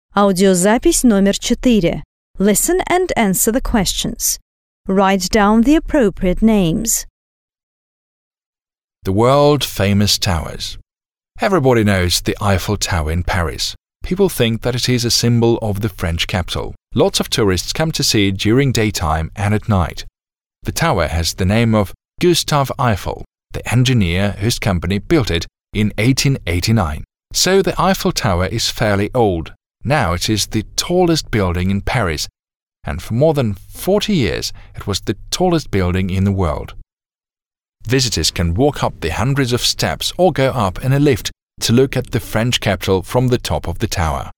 Аудиозапись номер 4. Listen and answer the questions. Write down the appropriate names. The world-famous towers. Everybody knows the Eiffel Tower in Paris. People think that it is a symbol of the French capital. Lots of tourists come to see it during daytime and at night. The tower has the name of Gustave Eiffel, the engineer whose company built it in 1889. So the Eiffel Tower is fairly old. Now it is the tallest building in Paris, and for more than 40 years it was the tallest building in the world. Visitors can walk up the hundreds of steps or go up in a lift to look at the French capital from the top of the tower.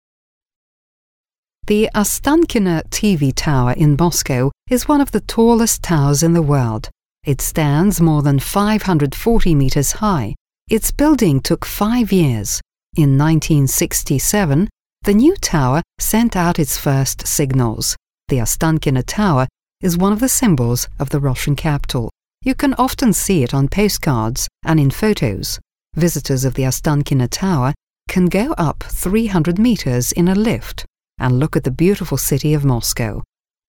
The Ostankino TV Tower in Moscow is one of the tallest towers in the world. It stands more than 540 meters high. Its building took 5 years. In 1967, the new tower sent out its first signals. The Ostankino Tower is one of the symbols of the Russian capital. You can often see it on postcards and in photos. Visitors of the Ostankino Tower can go up 300 meters in a lift and look at the beautiful city of Moscow.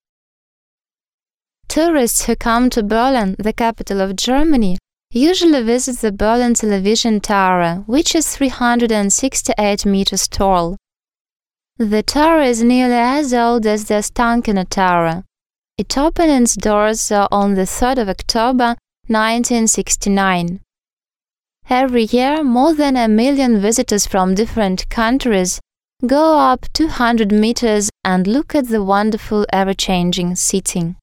Tourists who come to Berlin, the capital of Germany, usually visit the Berlin Television Tower, which is 368 meters tall. The tower is nearly as old as the Ostankino Tower. It opened its doors on the 3rd of October 1969. Every year, more than 1 million visitors from different countries go up 200 meters and look at the wonderful ever-changing city.